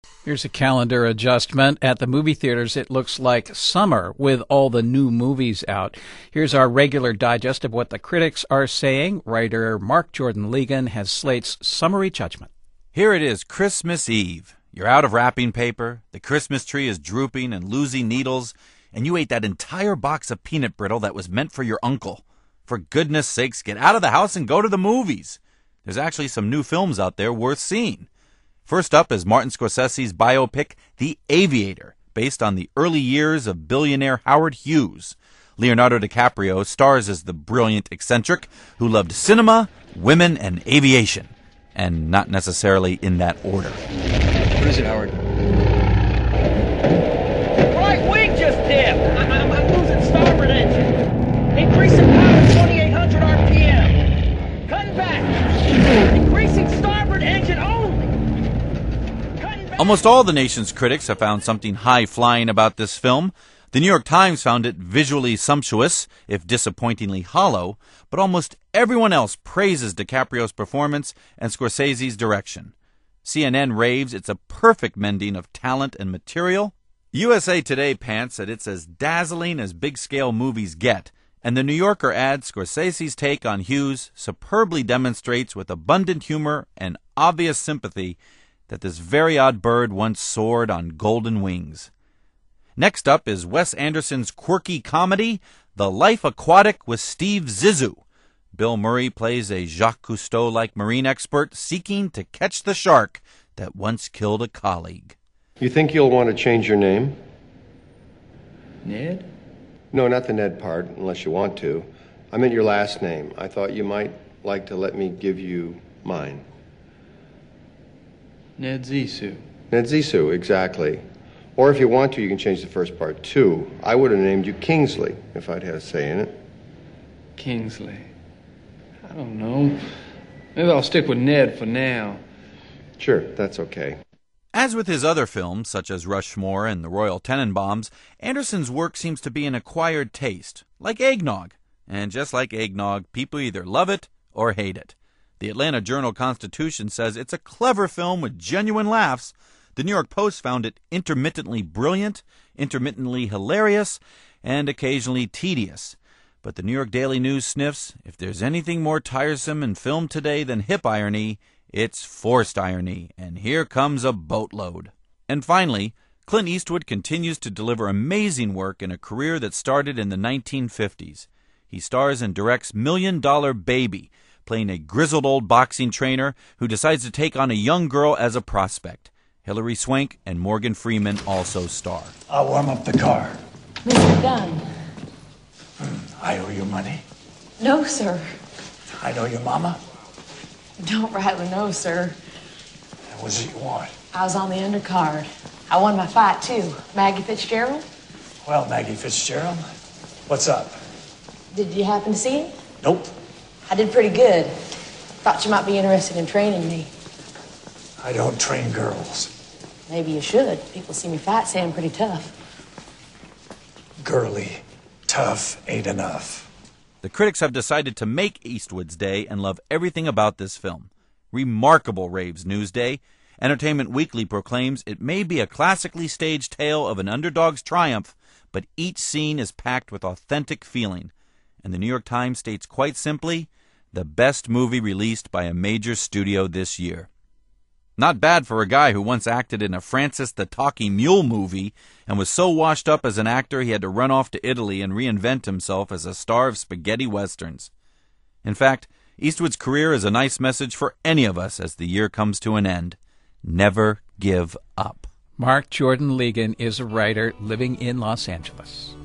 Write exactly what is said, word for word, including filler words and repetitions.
Here's a calendar adjustment. At the movie theaters, it looks like summer with all the new movies out. Here's our regular digest of what the critics are saying. Writer Mark Jordan Legan has Slate's summary judgment. Here it is, Christmas Eve. You're out of wrapping paper, the Christmas tree is drooping and losing needles, and you ate that entire box of peanut brittle that was meant for your uncle. For goodness sakes, get out of the house and go to the movies. There's actually some new films out there worth seeing. First up is Martin Scorsese's biopic, The Aviator, based on the early years of billionaire Howard Hughes. Leonardo DiCaprio stars as the brilliant eccentric who loved cinema, women, and aviation. And not necessarily in that order. What is it, Howard? Right wing just dipped. I- I'm, I'm losing starboard engine. Increasing power twenty-eight hundred R P M. Cutting back. Increasing starboard engine only. Almost all the nation's critics have found something high-flying about this film. The New York Times found it visually sumptuous, if disappointingly hollow, but almost everyone else praises DiCaprio's performance and Scorsese's direction. C N N raves it's a perfect mending of talent and material. U S A Today pants that it's as dazzling as big-scale movies get, and The New Yorker adds Scorsese's take on Hughes superbly demonstrates with abundant humor and obvious sympathy that this very odd bird once soared on golden wings. Next up is Wes Anderson's quirky comedy, The Life Aquatic with Steve Zissou. Bill Murray plays a Jacques Cousteau-like marine expert seeking to catch the shark that once killed a colleague. You think you'll want to change your name? Ned? No, not the Ned part, unless you want to. I meant your last name. I thought you might like to let me give you mine. Ned Zissou. Ned Zissou, exactly. Or if you want to, you can change the first part, too. I would have named you Kingsley, if I'd had a say in it. Kingsley. I don't know. Maybe I'll stick with Ned for now. Sure, that's okay. As with his other films, such as Rushmore and The Royal Tenenbaums, Anderson's work seems to be an acquired taste, like eggnog. And just like eggnog, people either love it or hate it. The Atlanta Journal-Constitution says it's a clever film with genuine laughs. The New York Post found it intermittently brilliant, intermittently hilarious, and occasionally tedious. But the New York Daily News sniffs, if there's anything more tiresome in film today than hip irony, it's forced irony, and here comes a boatload. And finally, Clint Eastwood continues to deliver amazing work in a career that started in the nineteen fifties. He stars and directs Million Dollar Baby, playing a grizzled old boxing trainer who decides to take on a young girl as a prospect. Hilary Swank and Morgan Freeman also star. I'll warm up the car. Mister Dunn. I owe you money. No, sir. I know your mama. Don't rightly know, sir. What is it you want? I was on the undercard. I won my fight, too. Maggie Fitzgerald? Well, Maggie Fitzgerald, what's up? Did you happen to see it? Nope. I did pretty good. Thought you might be interested in training me. I don't train girls. Maybe you should. People see me fight, say I'm pretty tough. Girly, tough ain't enough. The critics have decided to make Eastwood's day and love everything about this film. Remarkable, raves Newsday. Entertainment Weekly proclaims it may be a classically staged tale of an underdog's triumph, but each scene is packed with authentic feeling. And the New York Times states quite simply, the best movie released by a major studio this year. Not bad for a guy who once acted in a Francis the Talking Mule movie and was so washed up as an actor he had to run off to Italy and reinvent himself as a star of spaghetti westerns. In fact, Eastwood's career is a nice message for any of us as the year comes to an end. Never give up. Mark Jordan Legan is a writer living in Los Angeles.